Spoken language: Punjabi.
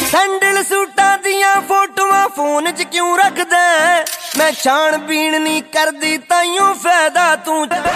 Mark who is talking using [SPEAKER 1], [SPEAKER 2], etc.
[SPEAKER 1] ਸੈਂਡਲ ਸੂਟਾਂ ਦੀਆਂ ਫੋਟੋਆਂ ਫੋਨ 'ਚ ਕਿਉਂ ਰੱਖਦਾ? ਮੈਂ ਛਾਣ ਬੀਣ ਨਹੀਂ ਕਰਦੀ ਤਾਈਓ ਫਾਇਦਾ ਤੂੰ